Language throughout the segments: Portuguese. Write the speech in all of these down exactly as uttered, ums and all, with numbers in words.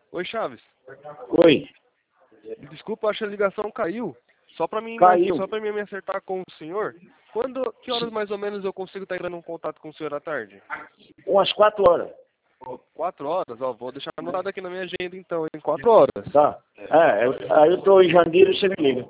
Oi, Chaves. Oi. Desculpa, acho que a ligação caiu. Só pra mim, Caiu. só pra mim me acertar com o senhor. Quando, que horas mais ou menos eu consigo estar entrando em contato com o senhor à tarde? Umas quatro horas. Quatro horas? Ó, vou deixar anotado aqui na minha agenda então, em quatro horas. Tá. É, eu, aí eu tô em Jandira e você me liga.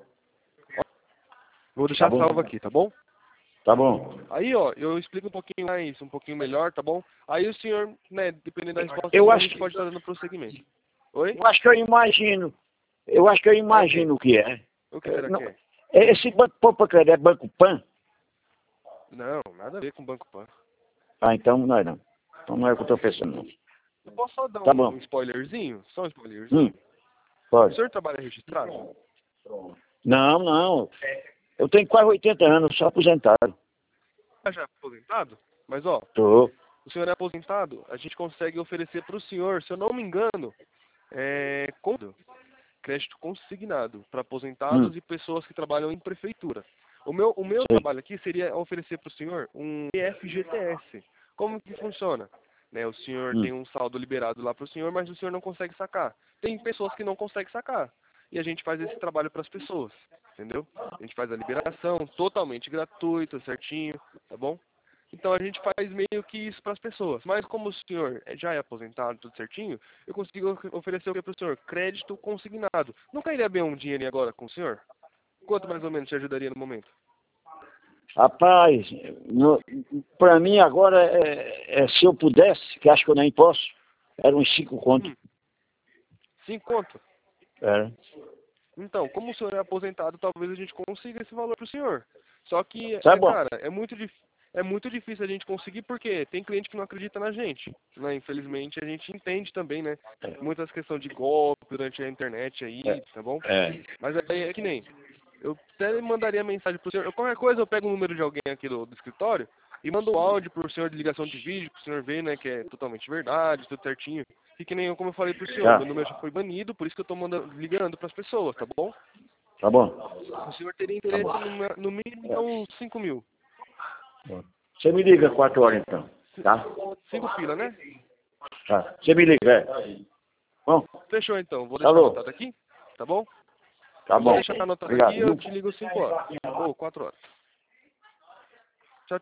Vou deixar Tá bom. salvo aqui, tá bom? Tá bom. Aí, ó, eu explico um pouquinho mais, um pouquinho melhor, tá bom? Aí o senhor, né, dependendo da resposta, Eu a acho gente que, pode estar dando prosseguimento. Oi? eu acho que eu imagino. Eu acho que eu imagino o que é. O que será Não, que é? esse Banco Popular é Banco Pan? Não, nada a ver com o Banco Pan. Ah, então não é não. Então não é o que eu tô pensando, não. Eu posso só dar Tá um, bom. um spoilerzinho? Só um spoilerzinho? Hum, O pode. senhor trabalha registrado? Não, não. Eu tenho quase oitenta anos, sou aposentado. Ah, já é aposentado? Mas, ó, Tô. o senhor é aposentado, a gente consegue oferecer para o senhor, se eu não me engano, é, com- crédito consignado para Hum, aposentados e pessoas que trabalham em prefeitura. O meu, o meu sei. trabalho aqui seria oferecer para o senhor um E F G T S. Como que funciona? Né, o senhor Hum, tem um saldo liberado lá para o senhor, mas o senhor não consegue sacar. Tem pessoas que não conseguem sacar. E a gente faz esse trabalho para as pessoas, entendeu? A gente faz a liberação totalmente gratuita, certinho, tá bom? Então a gente faz meio que isso para as pessoas. Mas como o senhor é- já é aposentado, tudo certinho, eu consigo of- oferecer o que para o senhor? Crédito consignado. Não cairia bem um dinheirinho agora com o senhor? Quanto mais ou menos te ajudaria no momento? Rapaz, no, pra mim agora, é, é, se eu pudesse, que acho que eu nem posso, eram uns cinco contos. Hum, cinco conto? Era. Então, como o senhor é aposentado, talvez a gente consiga esse valor para o senhor. Só que, Tá é, bom. cara, é muito, dif- é muito difícil a gente conseguir porque tem cliente que não acredita na gente. Né? Infelizmente, a gente entende também, né? Muitas questões de golpe durante a internet aí, tá bom? É. Mas é, é que nem, eu até mandaria mensagem pro senhor. Eu, qualquer coisa eu pego o número de alguém aqui do, do escritório e mando um áudio pro senhor de ligação de vídeo, pro senhor ver, né, que é totalmente verdade, tudo certinho. E que nem eu, como eu falei pro senhor, Tá. meu número já foi banido, por isso que eu tô mandando, ligando pras pessoas, tá bom? Tá bom. O senhor teria Tá interesse bom. no, no mínimo, É. então, cinco mil. Você me liga quatro horas então. Tá? Cinco pila, né? Tá. Você me liga, é. Bom, Fechou então, vou deixar falou. anotado aqui, tá bom? Tá Eu vou bom. deixar anotado aqui Obrigado. e eu Viu? te ligo cinco horas. Ou quatro horas.